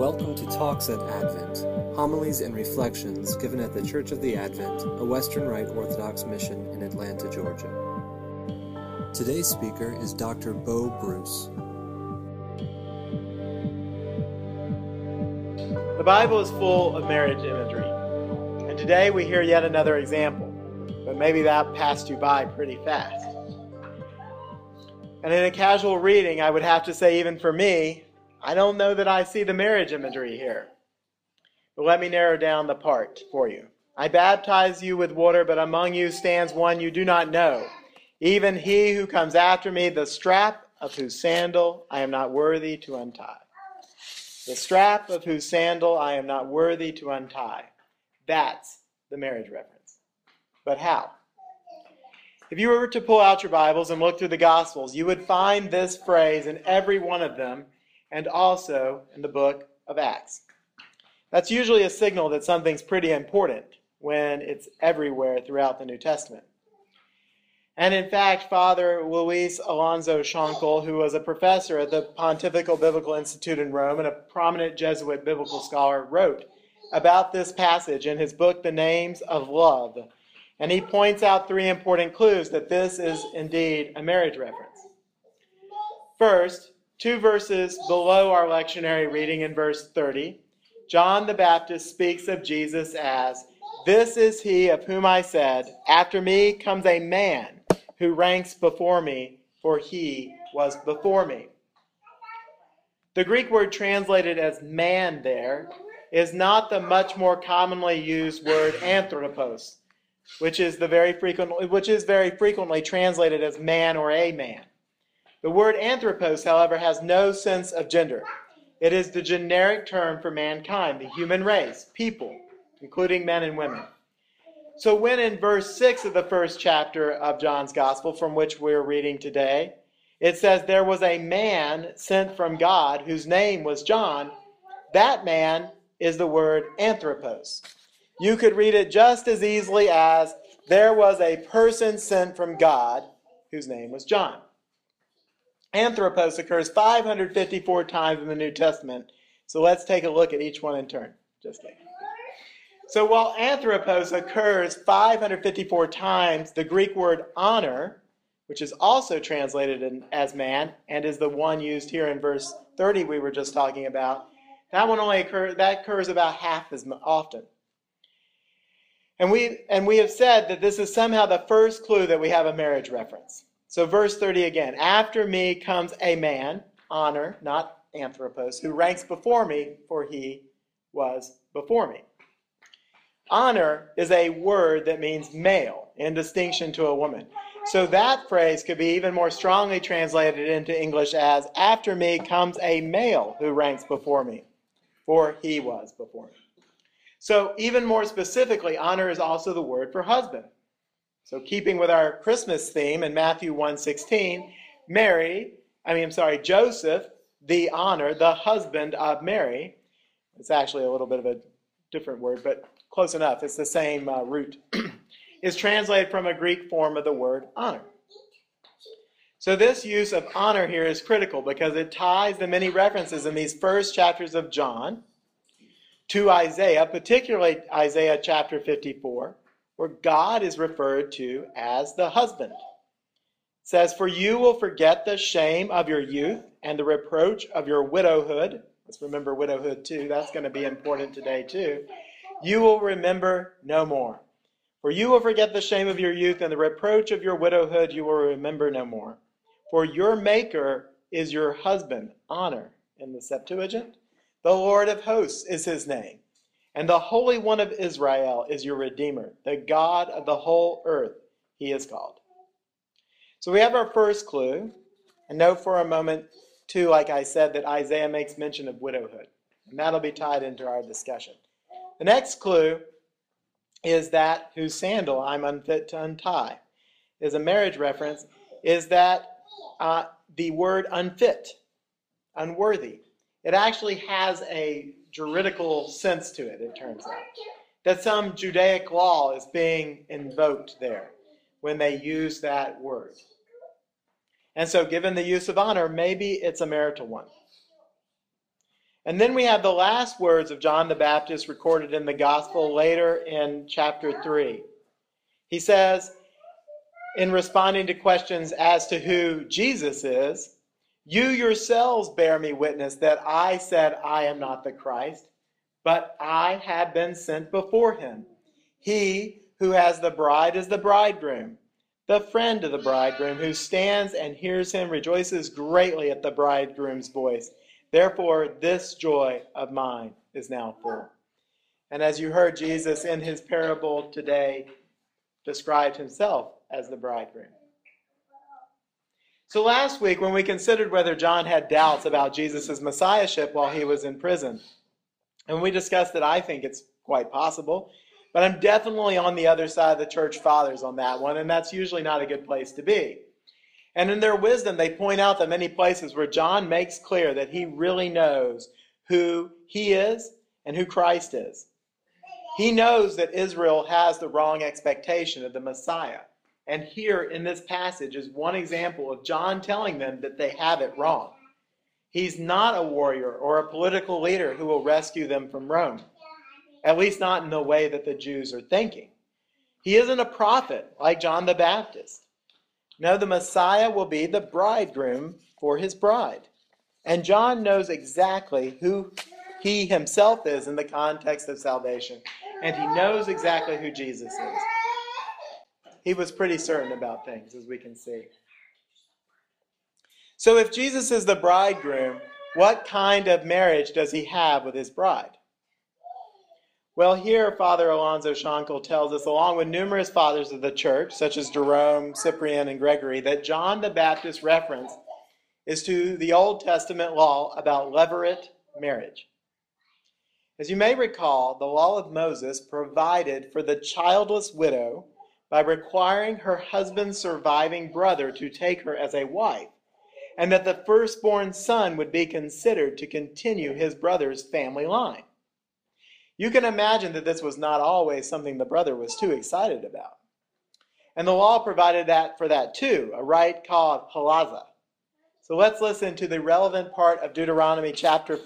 Welcome to Talks at Advent, homilies and reflections given at the Church of the Advent, a Western Rite Orthodox mission in Atlanta, Georgia. Today's speaker is Dr. Bo Bruce. The Bible is full of marriage imagery, and today we hear yet another example, but maybe that passed you by pretty fast. And in a casual reading, I would have to say, even for me, I don't know that I see the marriage imagery here. But let me narrow down the part for you. I baptize you with water, but among you stands one you do not know, even he who comes after me, the strap of whose sandal I am not worthy to untie. The strap of whose sandal I am not worthy to untie. That's the marriage reference. But how? If you were to pull out your Bibles and look through the Gospels, you would find this phrase in every one of them, and also in the book of Acts. That's usually a signal that something's pretty important when it's everywhere throughout the New Testament. And in fact, Father Luis Alonso Schonkel, who was a professor at the Pontifical Biblical Institute in Rome and a prominent Jesuit biblical scholar, wrote about this passage in his book, The Names of Love. And he points out three important clues that this is indeed a marriage reference. First, 2 verses below our lectionary reading in verse 30, John the Baptist speaks of Jesus as, "This is he of whom I said, after me comes a man who ranks before me, for he was before me." The Greek word translated as man there is not the much more commonly used word anthropos, which is very frequently translated as man or a man. The word anthropos, however, has no sense of gender. It is the generic term for mankind, the human race, people, including men and women. So when in verse 6 of the first chapter of John's Gospel, from which we're reading today, it says there was a man sent from God whose name was John, that man is the word anthropos. You could read it just as easily as there was a person sent from God whose name was John. Anthropos occurs 554 times in the New Testament, so let's take a look at each one in turn. Just kidding. So while anthropos occurs 554 times, the Greek word honor, which is also translated as man, and is the one used here in verse 30 we were just talking about, that occurs about half as often. And we have said that this is somehow the first clue that we have a marriage reference. So verse 30 again, after me comes a man, honor, not anthropos, who ranks before me, for he was before me. Honor is a word that means male, in distinction to a woman. So that phrase could be even more strongly translated into English as, after me comes a male who ranks before me, for he was before me. So even more specifically, honor is also the word for husband. So keeping with our Christmas theme in Matthew 1:16, Joseph, the honor, the husband of Mary, it's actually a little bit of a different word, but close enough, it's the same root, is translated from a Greek form of the word honor. So this use of honor here is critical because it ties the many references in these first chapters of John to Isaiah, particularly Isaiah chapter 54, where God is referred to as the husband. It says, "For you will forget the shame of your youth and the reproach of your widowhood." Let's remember widowhood too. That's going to be important today too. "You will remember no more. For you will forget the shame of your youth and the reproach of your widowhood you will remember no more. For your maker is your husband," honor in the Septuagint. "The Lord of hosts is his name. And the Holy One of Israel is your Redeemer, the God of the whole earth, he is called." So we have our first clue. And note for a moment, too, like I said, that Isaiah makes mention of widowhood. And that'll be tied into our discussion. The next clue is that whose sandal I'm unfit to untie. Is a marriage reference, is that the word unfit, unworthy. It actually has a juridical sense to it, it turns out. That some Judaic law is being invoked there when they use that word. And so given the use of honor, maybe it's a marital one. And then we have the last words of John the Baptist recorded in the gospel later in chapter 3. He says, in responding to questions as to who Jesus is, "You yourselves bear me witness that I said I am not the Christ, but I have been sent before him. He who has the bride is the bridegroom. The friend of the bridegroom who stands and hears him rejoices greatly at the bridegroom's voice. Therefore, this joy of mine is now full." And as you heard, Jesus in his parable today described himself as the bridegroom. So last week, when we considered whether John had doubts about Jesus' messiahship while he was in prison, and we discussed that I think it's quite possible, but I'm definitely on the other side of the church fathers on that one, and that's usually not a good place to be. And in their wisdom, they point out that many places where John makes clear that he really knows who he is and who Christ is. He knows that Israel has the wrong expectation of the Messiah. And here in this passage is one example of John telling them that they have it wrong. He's not a warrior or a political leader who will rescue them from Rome, at least not in the way that the Jews are thinking. He isn't a prophet like John the Baptist. No, the Messiah will be the bridegroom for his bride. And John knows exactly who he himself is in the context of salvation. And he knows exactly who Jesus is. He was pretty certain about things, as we can see. So if Jesus is the bridegroom, what kind of marriage does he have with his bride? Well, here Father Alonzo Shankle tells us, along with numerous fathers of the church, such as Jerome, Cyprian, and Gregory, that John the Baptist's reference is to the Old Testament law about levirate marriage. As you may recall, the law of Moses provided for the childless widow by requiring her husband's surviving brother to take her as a wife, and that the firstborn son would be considered to continue his brother's family line. You can imagine that this was not always something the brother was too excited about. And the law provided that for that too, a rite called halaza. So let's listen to the relevant part of Deuteronomy chapter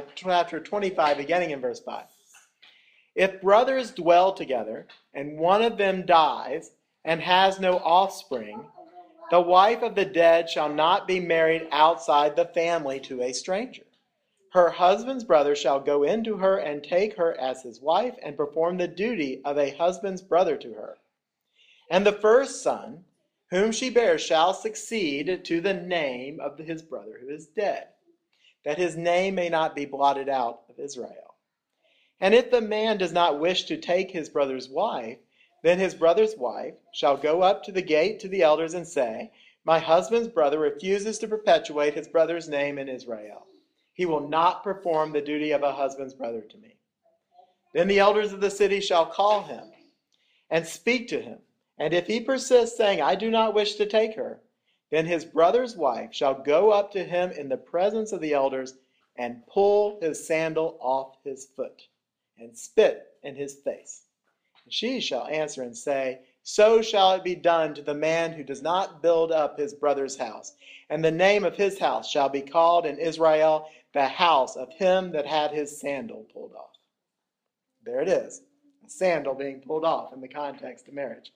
25, beginning in verse 5. "If brothers dwell together, and one of them dies and has no offspring, the wife of the dead shall not be married outside the family to a stranger. Her husband's brother shall go in to her and take her as his wife and perform the duty of a husband's brother to her. And the first son whom she bears shall succeed to the name of his brother who is dead, that his name may not be blotted out of Israel. And if the man does not wish to take his brother's wife, then his brother's wife shall go up to the gate to the elders and say, 'My husband's brother refuses to perpetuate his brother's name in Israel. He will not perform the duty of a husband's brother to me.' Then the elders of the city shall call him and speak to him. And if he persists, saying, 'I do not wish to take her,' then his brother's wife shall go up to him in the presence of the elders and pull his sandal off his foot and spit in his face. And she shall answer and say, 'So shall it be done to the man who does not build up his brother's house. And the name of his house shall be called in Israel the house of him that had his sandal pulled off.'" There it is, a sandal being pulled off in the context of marriage.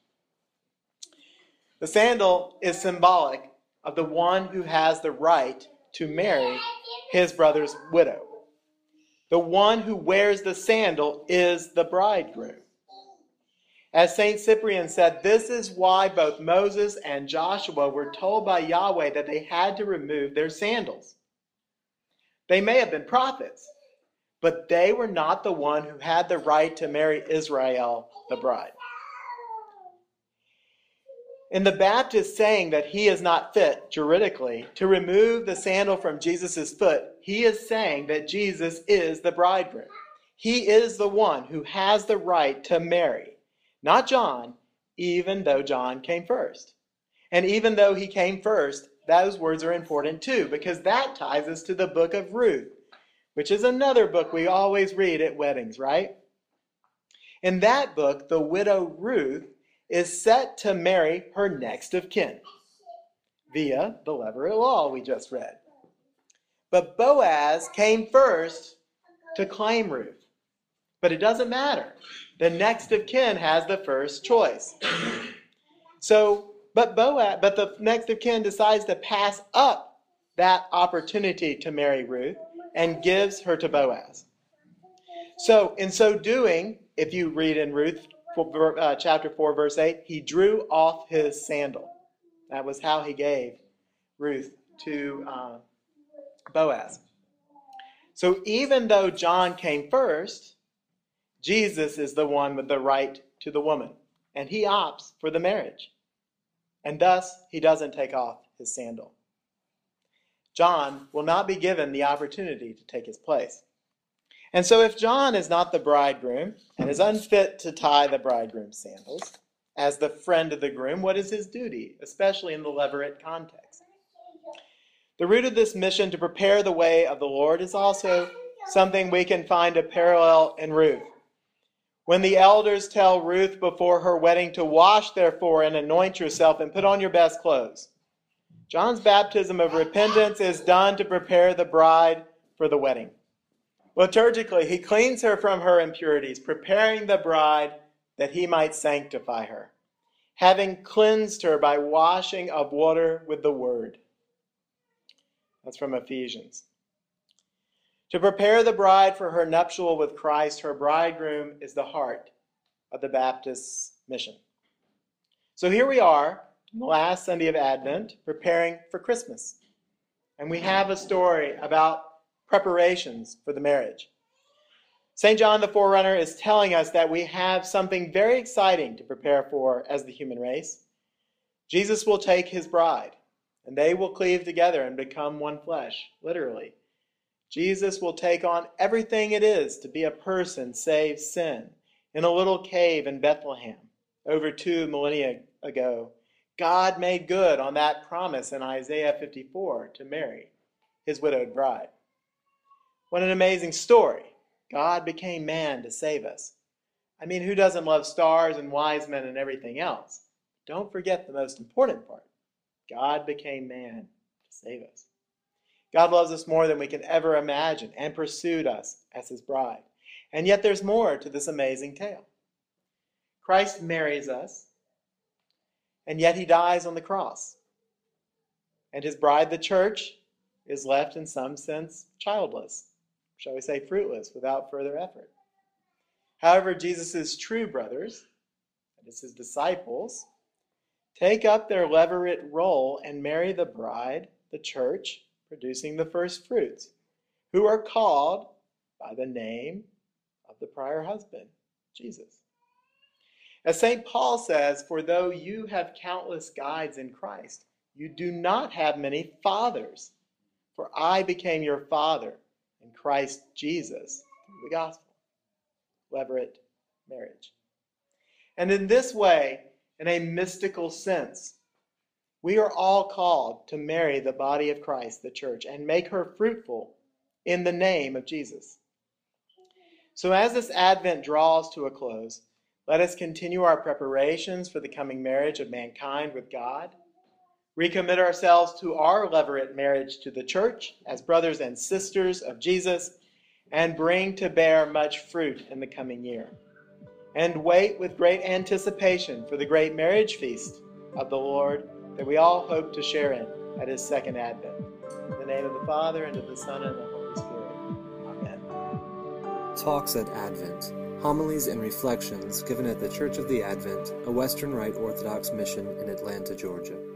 The sandal is symbolic of the one who has the right to marry his brother's widow. The one who wears the sandal is the bridegroom. As St. Cyprian said, this is why both Moses and Joshua were told by Yahweh that they had to remove their sandals. They may have been prophets, but they were not the one who had the right to marry Israel, the bride. In the Baptist saying that he is not fit, juridically, to remove the sandal from Jesus' foot, he is saying that Jesus is the bridegroom. He is the one who has the right to marry, not John, even though John came first. And even though he came first, those words are important too, because that ties us to the book of Ruth, which is another book we always read at weddings, right? In that book, the widow Ruth is set to marry her next of kin via the Levirate law we just read. But Boaz came first to claim Ruth. But it doesn't matter. The next of kin has the first choice. But the next of kin decides to pass up that opportunity to marry Ruth and gives her to Boaz. So in so doing, if you read in Ruth chapter 4, verse 8, he drew off his sandal. That was how he gave Ruth to Boaz. So even though John came first, Jesus is the one with the right to the woman, and he opts for the marriage. And thus, he doesn't take off his sandal. John will not be given the opportunity to take his place. And so if John is not the bridegroom and is unfit to tie the bridegroom's sandals, as the friend of the groom, what is his duty, especially in the levirate context? The root of this mission to prepare the way of the Lord is also something we can find a parallel in Ruth. When the elders tell Ruth before her wedding to wash therefore and anoint yourself and put on your best clothes, John's baptism of repentance is done to prepare the bride for the wedding. Liturgically, he cleans her from her impurities, preparing the bride that he might sanctify her, having cleansed her by washing of water with the word. That's from Ephesians. To prepare the bride for her nuptial with Christ, her bridegroom is the heart of the Baptist mission. So here we are, the last Sunday of Advent, preparing for Christmas. And we have a story about preparations for the marriage. St. John the Forerunner is telling us that we have something very exciting to prepare for as the human race. Jesus will take his bride, and they will cleave together and become one flesh, literally. Jesus will take on everything it is to be a person saved sin in a little cave in Bethlehem over 2 millennia ago. God made good on that promise in Isaiah 54 to Mary, his widowed bride. What an amazing story. God became man to save us. I mean, who doesn't love stars and wise men and everything else? Don't forget the most important part. God became man to save us. God loves us more than we can ever imagine and pursued us as his bride. And yet there's more to this amazing tale. Christ marries us, and yet he dies on the cross. And his bride, the church, is left in some sense childless, shall we say fruitless, without further effort. However, Jesus' true brothers, that is his disciples, take up their levirate role and marry the bride, the church, producing the first fruits, who are called by the name of the prior husband, Jesus. As St. Paul says, for though you have countless guides in Christ, you do not have many fathers, for I became your father in Christ Jesus through the gospel. Levirate marriage. And in this way, in a mystical sense, we are all called to marry the body of Christ, the church, and make her fruitful in the name of Jesus. So as this Advent draws to a close, let us continue our preparations for the coming marriage of mankind with God, recommit ourselves to our levirate marriage to the church as brothers and sisters of Jesus, and bring to bear much fruit in the coming year. And wait with great anticipation for the great marriage feast of the Lord that we all hope to share in at his second Advent. In the name of the Father, and of the Son, and of the Holy Spirit. Amen. Talks at Advent. Homilies and reflections given at the Church of the Advent, a Western Rite Orthodox mission in Atlanta, Georgia.